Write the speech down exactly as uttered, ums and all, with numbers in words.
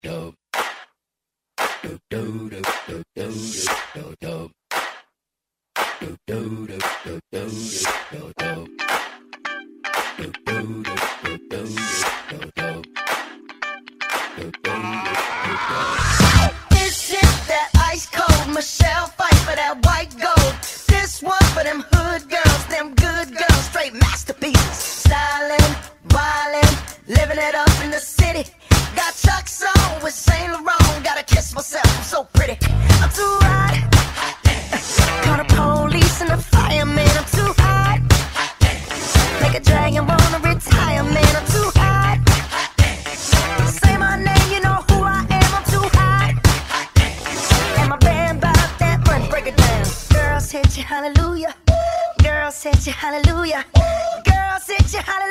do do do do do do do do do do do do do do do do This is that ice cold Michelle fight for that white gold. This one for them hood girls, them good girls, straight masterpieces. Stylin', wildin', living it up in the city. Got Chuck's on with Saint Laurent. Gotta kiss myself, I'm so pretty. I'm too hot. Call the police and the fireman. I'm too hot. Make a dragon wanna retire, man. I'm too hot. Say my name, you know who I am. I'm too hot. And my band about that money, break it down. Girls hit you, hallelujah. Girls hit you, hallelujah. Girls hit you, hallelujah.